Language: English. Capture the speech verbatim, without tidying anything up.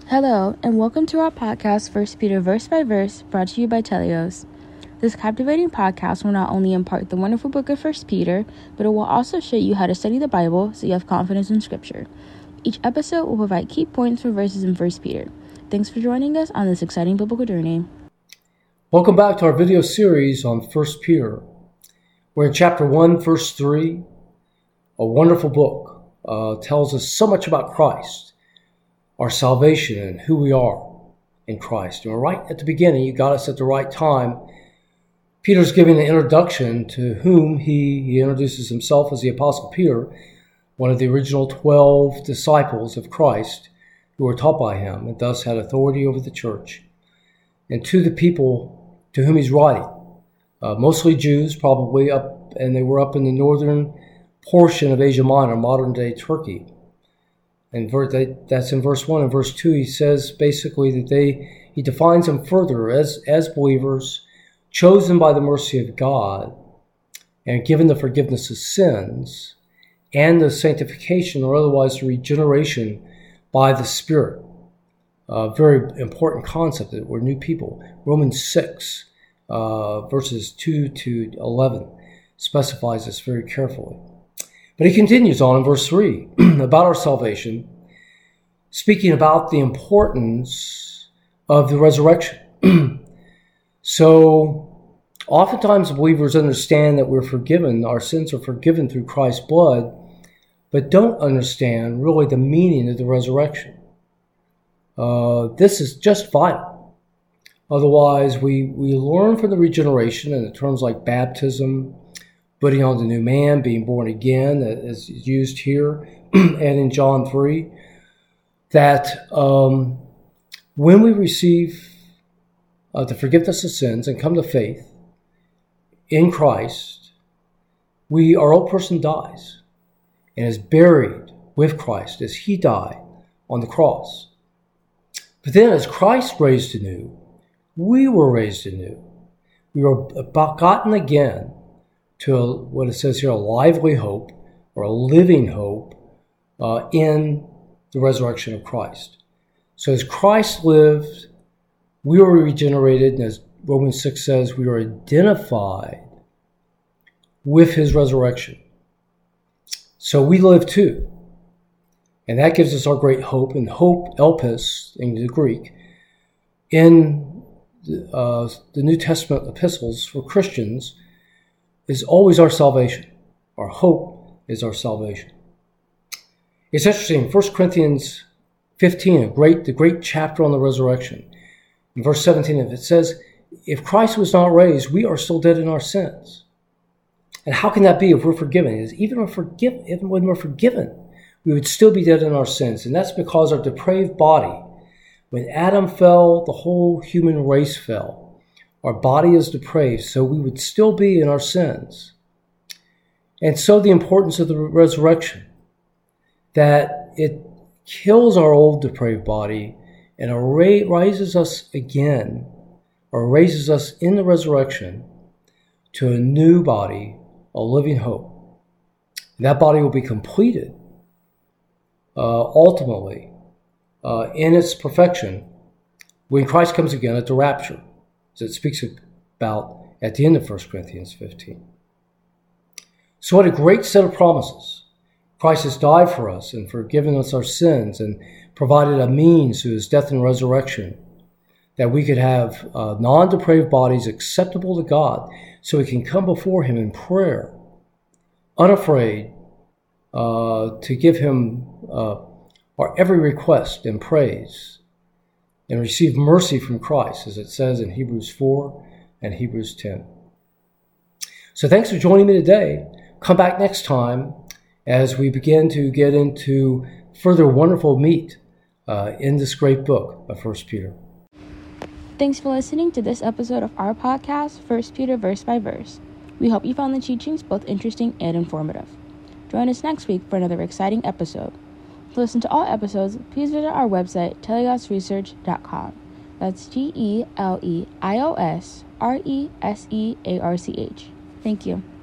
Hello, and welcome to our podcast, First Peter Verse by Verse, brought to you by Telios. This captivating podcast will not only impart the wonderful book of First Peter, but it will also show you how to study the Bible so you have confidence in Scripture. Each episode will provide key points for verses in First Peter. Thanks for joining us on this exciting biblical journey. Welcome back to our video series on First Peter. We're in chapter one, verse three. A wonderful book uh, tells us so much about Christ, our salvation, and who we are in Christ. And we're right at the beginning. You got us at the right time. Peter's giving an introduction to whom he, he introduces himself as the Apostle Peter, one of the original twelve disciples of Christ who were taught by him and thus had authority over the church. And to the people to whom he's writing, uh, mostly Jews, probably up, and they were up in the northern portion of Asia Minor, modern-day Turkey. And that's in verse one. In verse two, he says basically that they, he defines them further as, as believers, chosen by the mercy of God, and given the forgiveness of sins, and the sanctification, or otherwise the regeneration by the Spirit. A very important concept that we're new people. Romans six, uh, verses two to eleven, specifies this very carefully. But he continues on in verse three about our salvation, speaking about the importance of the resurrection. So, oftentimes believers understand that we're forgiven, our sins are forgiven through Christ's blood, but don't understand really the meaning of the resurrection. Uh, this is just vital. Otherwise, we, we learn from the regeneration in terms like baptism, putting on the new man, being born again, as is used here and in John three, that um, when we receive uh, the forgiveness of sins and come to faith in Christ, we, our old person dies and is buried with Christ as he died on the cross. But then as Christ raised anew, we were raised anew. We were begotten again to a, what it says here, a lively hope or a living hope uh, in the resurrection of Christ. So as Christ lived, we were regenerated, and as Romans six says, we are identified with his resurrection. So we live too. And that gives us our great hope, and hope, elpis, in the Greek, in the, uh, the New Testament epistles for Christians, is always our salvation. Our hope is our salvation. It's interesting, First Corinthians fifteen, a great, the great chapter on the resurrection. In verse seventeen, it says, if Christ was not raised, we are still dead in our sins. And how can that be if we're forgiven? It is even, we're forgiven, even when we're forgiven, we would still be dead in our sins. And that's because our depraved body, when Adam fell, the whole human race fell. Our body is depraved, so we would still be in our sins. And so the importance of the resurrection, that it kills our old depraved body and raises us again, or raises us in the resurrection to a new body, a living hope. And that body will be completed uh, ultimately uh, in its perfection when Christ comes again at the rapture. So it speaks about at the end of First Corinthians fifteen. So what a great set of promises. Christ has died for us and forgiven us our sins and provided a means through his death and resurrection that we could have uh, non-depraved bodies acceptable to God so we can come before him in prayer, unafraid uh, to give him uh, our every request and praise, and receive mercy from Christ, as it says in Hebrews four and Hebrews ten. So thanks for joining me today. Come back next time as we begin to get into further wonderful meat uh, in this great book of First Peter. Thanks for listening to this episode of our podcast, First Peter Verse by Verse. We hope you found the teachings both interesting and informative. Join us next week for another exciting episode. To listen to all episodes, please visit our website, telios research dot com. That's T E L E I O S R E S E A R C H. Thank you.